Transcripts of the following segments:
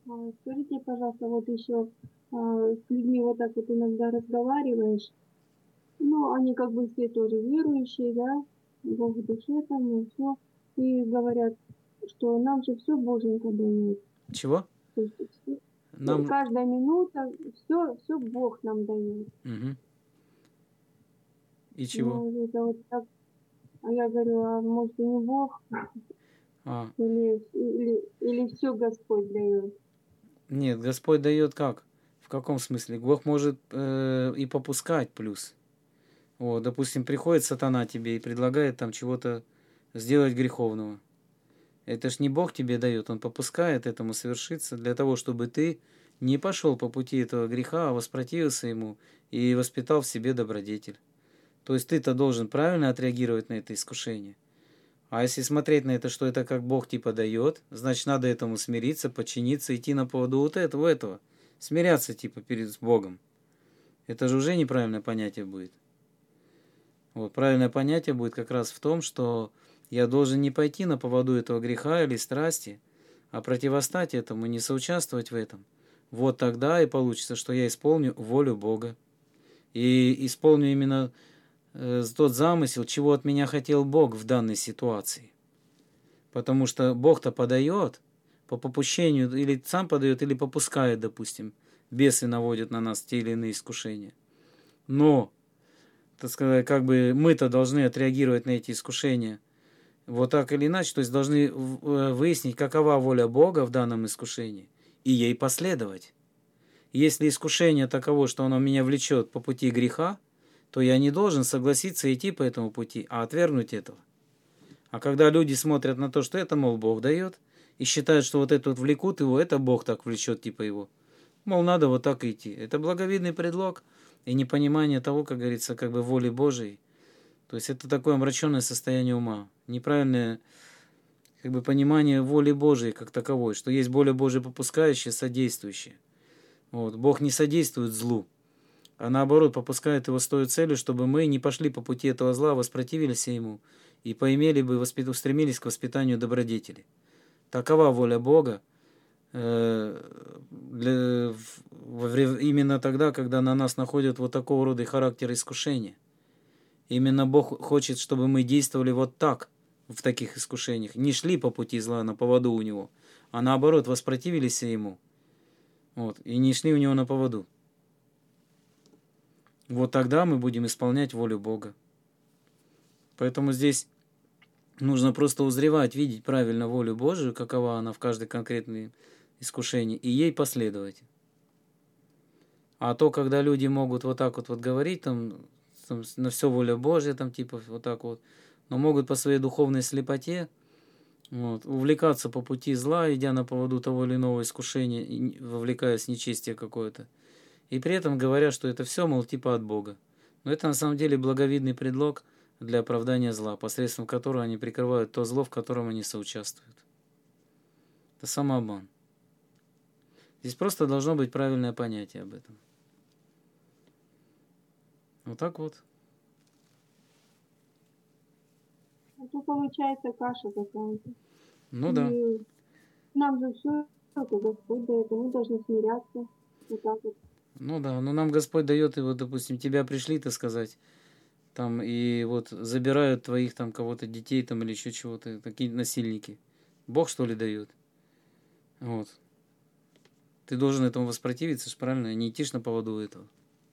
Скажите, пожалуйста, вот еще с людьми вот так вот иногда разговариваешь, ну, они как бы все тоже верующие, да, Бог в душе там и все, и говорят, что нам же все Боженька дает. Чего? То есть Нам... каждая минута, все Бог нам дает. Мгм. И чего? Ну, это вот так. А я говорю, а может и не Бог, А, или все Господь дает. нет, Господь дает как? В каком смысле? Бог может и попускать плюс. Вот, допустим, приходит сатана тебе и предлагает там чего-то сделать греховного. Это ж не Бог тебе дает, Он попускает этому совершиться для того, чтобы ты не пошел по пути этого греха, а воспротивился ему и воспитал в себе добродетель. То есть ты-то должен правильно отреагировать на это искушение. А если смотреть на это, что это как Бог типа дает, значит надо этому смириться, подчиниться, идти на поводу вот этого. Смиряться типа перед Богом. Это же уже неправильное понятие будет. Вот, правильное понятие будет как раз в том, что я должен не пойти на поводу этого греха или страсти, а противостать этому, не соучаствовать в этом. Вот тогда и получится, что я исполню волю Бога. И исполню именно тот замысел, чего от меня хотел Бог в данной ситуации. Потому что Бог-то подает по попущению, или сам подает, или попускает, допустим. Бесы наводят на нас те или иные искушения. Но, так сказать, как бы мы-то должны отреагировать на эти искушения вот так или иначе, то есть должны выяснить, какова воля Бога в данном искушении, и ей последовать. Если искушение таково, что оно меня влечет по пути греха, то я не должен согласиться идти по этому пути, а отвергнуть этого. А когда люди смотрят на то, что это, мол, Бог дает, и считают, что вот это вот влекут его, это Бог так влечет, типа его, мол, надо вот так идти. Это благовидный предлог и непонимание того, как говорится, как бы воли Божией. То есть это такое омраченное состояние ума, неправильное как бы понимание воли Божией как таковой, что есть воля Божия попускающая, содействующая. Вот. Бог не содействует злу, а наоборот попускает его с той целью, чтобы мы не пошли по пути этого зла, воспротивились ему и поимели бы, устремились к воспитанию добродетели. Такова воля Бога именно тогда, когда на нас находят вот такого рода характер искушения. Именно Бог хочет, чтобы мы действовали вот так, в таких искушениях, не шли по пути зла на поводу у него, а наоборот воспротивились ему, вот, и не шли у него на поводу. Вот тогда мы будем исполнять волю Бога. Поэтому здесь нужно просто узревать, видеть правильно волю Божию, какова она в каждой конкретной искушении, и ей последовать. А то, когда люди могут вот так вот говорить, там на все воля Божья, там типа вот так вот, но могут по своей духовной слепоте вот, увлекаться по пути зла, идя на поводу того или иного искушения, и вовлекаясь в нечестие какое-то. И при этом говоря, что это все, мол, типа от Бога. Но это на самом деле благовидный предлог для оправдания зла, посредством которого они прикрывают то зло, в котором они соучаствуют. Это самообман. Здесь просто должно быть правильное понятие об этом. Вот так вот. А то получается каша какая-то. Ну да. И нам же все это Господь дает, и мы должны смиряться. Вот так вот. Ну да. Но нам Господь дает, и вот, допустим, тебя пришли, так сказать, там, и вот забирают твоих там кого-то детей там или еще чего-то, такие насильники. Бог, что ли, дает? Вот. Ты должен этому воспротивиться, ж правильно, не идти на поводу этого.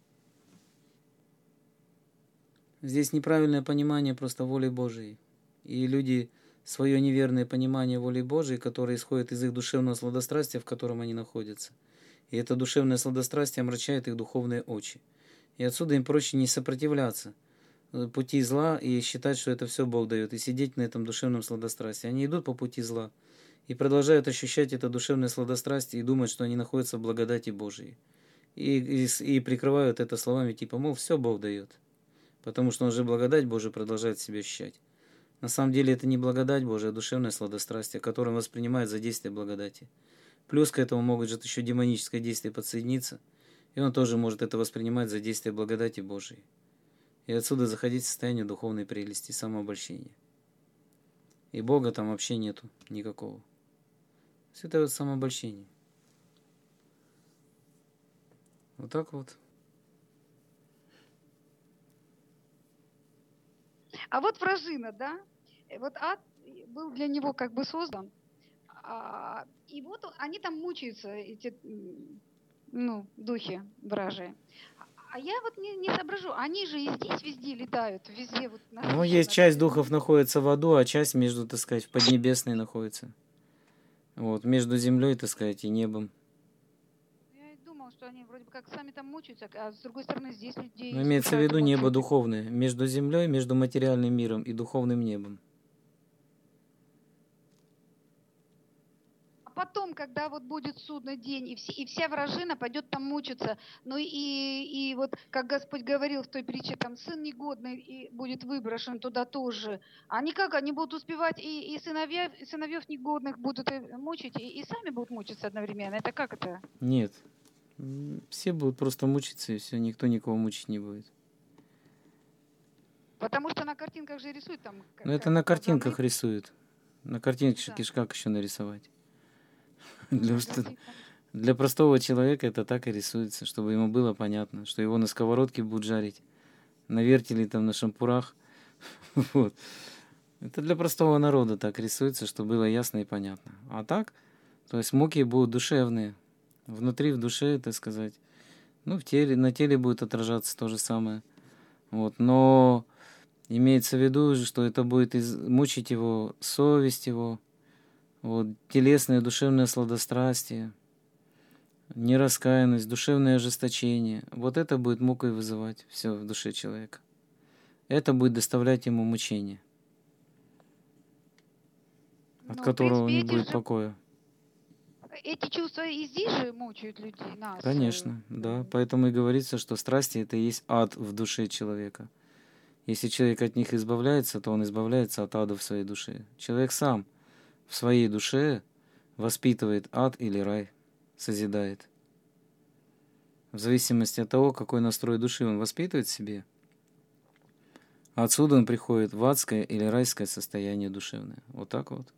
Здесь неправильное понимание просто воли Божией. И люди свое неверное понимание воли Божией, которое исходит из их душевного сладострастия, в котором они находятся. И это душевное сладострастие омрачает их духовные очи. И отсюда им проще не сопротивляться пути зла и считать, что это все Бог дает, и сидеть на этом душевном сладострастии. Они идут по пути зла и продолжают ощущать это душевное сладострастие и думать, что они находятся в благодати Божией. И прикрывают это словами типа, мол, все Бог дает. Потому что он же благодать Божия продолжает себя ощущать. На самом деле это не благодать Божия, а душевное сладострастие, которое он воспринимает за действие благодати. Плюс к этому могут же еще демоническое действие подсоединиться, и он тоже может это воспринимать за действие благодати Божией. И отсюда заходить в состояние духовной прелести, самообольщения. И Бога там вообще нету никакого. Все это вот самообольщение. Вот так вот. А вот вражина, да? Вот ад был для него как бы создан. И вот они там мучаются, эти ну, духи вражие. А я вот не соображу. Они же и здесь везде летают, везде вот Ну, есть насыщенно, часть да? духов находится в аду, а часть между, так сказать, в Поднебесной находится. Вот, между землей, так сказать, и небом. Я и думала, что они вроде бы как сами там мучаются, а с другой стороны здесь людей Но имеется в искушают и виду небо мучают. духовное, между землей, между материальным миром и духовным небом. А потом, когда вот будет судный день, и вся вражина пойдет там мучиться, ну и вот, как Господь говорил в той притче, там сын негодный и будет выброшен туда тоже. Они как, они будут успевать и сыновьев негодных будут мучить, и сами будут мучиться одновременно. Это как это? Нет. Все будут просто мучиться, и все, никто никого мучить не будет. Потому что на картинках же рисуют там, Но это как на глаза картинках мыть. рисуют. На картинке Ну да. как еще нарисовать? Ну, Для, на что- картинках. для простого человека это так и рисуется, чтобы ему было понятно, что его на сковородке будут жарить, на вертеле, там, на шампурах. Вот. Это для простого народа так рисуется, чтобы было ясно и понятно. А так, то есть муки будут душевные. Внутри, в душе, так сказать. Ну, в теле, на теле будет отражаться то же самое. Вот. Но имеется в виду, что это будет мучить его совесть его, вот, телесное, душевное сладострастие, нераскаянность, душевное ожесточение. Вот это будет мукой вызывать все в душе человека. Это будет доставлять ему мучение, от Ну, в которого принципе, не будет покоя. эти чувства и здесь же мучают людей, нас. Конечно, да. Поэтому и говорится, что страсти это и есть ад в душе человека. Если человек от них избавляется, то он избавляется от ада в своей душе. Человек сам в своей душе воспитывает ад или рай, созидает. В зависимости от того, какой настрой души он воспитывает в себе, отсюда он приходит в адское или райское состояние душевное. Вот так вот.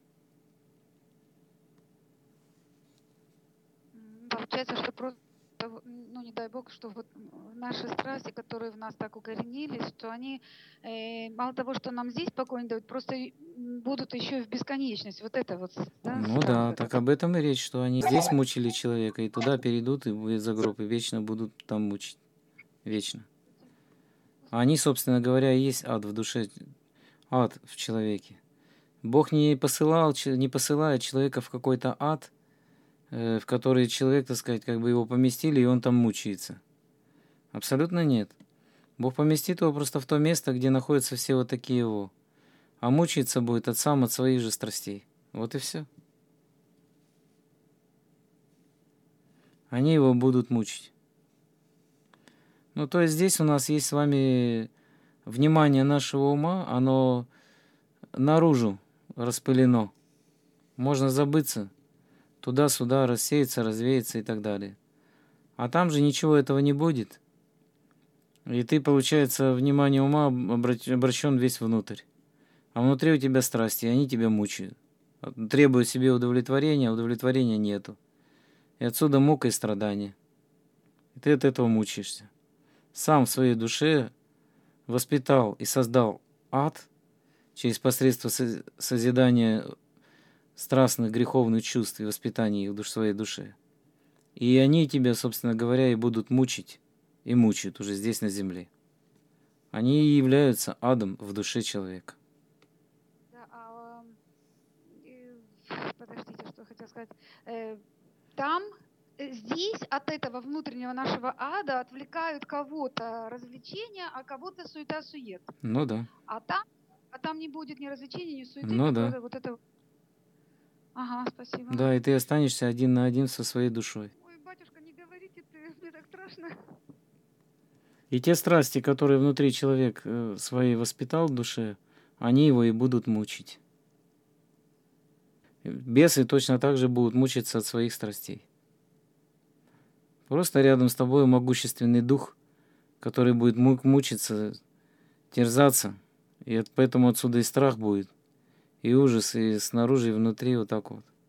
Получается, что просто, ну не дай бог, что вот наши страсти, которые в нас так укоренились, что они мало того, что нам здесь покой не дают, просто будут еще и в бесконечность. Вот это вот, да, Ну страх да, так этот. об этом и речь, что они здесь мучили человека, и туда перейдут, и за гроб, и вечно будут там мучить. Вечно. А они, собственно говоря, и есть ад в душе, ад в человеке. Бог не посылает человека в какой-то ад, в который человек, так сказать, как бы его поместили, и он там мучается. Абсолютно нет. Бог поместит его просто в то место, где находятся все вот такие его. А мучиться будет от своих же страстей. Вот и все. Они его будут мучить. Ну, то есть здесь у нас есть с вами внимание нашего ума, оно наружу распылено. Можно забыться, туда-сюда рассеяться, развеяться и так далее. А там же ничего этого не будет. И ты, получается, внимание ума обращен весь внутрь. А внутри у тебя страсти, и они тебя мучают. Требуют себе удовлетворения, а удовлетворения нету. И отсюда мука и страдания. И ты от этого мучаешься. Сам в своей душе воспитал и создал ад через посредство созидания страстных греховных чувств и воспитания их в своей душе. И они тебя, собственно говоря, и будут мучить, и мучают уже здесь на земле. Они и являются адом в душе человека. Да, подождите, что хотела сказать. Там, здесь от этого внутреннего нашего ада отвлекают кого-то развлечения, а кого-то суета-сует. Ну да. А там не будет ни развлечений, ни суеты, Ну только да. вот это. Ага, спасибо. Да, и ты останешься один на один со своей душой. Ой, батюшка, не говорите ты, мне так страшно. И те страсти, которые внутри человек свои воспитал в душе, они его и будут мучить. Бесы точно так же будут мучиться от своих страстей. Просто рядом с тобой могущественный дух, который будет мучиться, терзаться. И поэтому отсюда и страх будет, и ужас, и снаружи, и внутри вот так вот.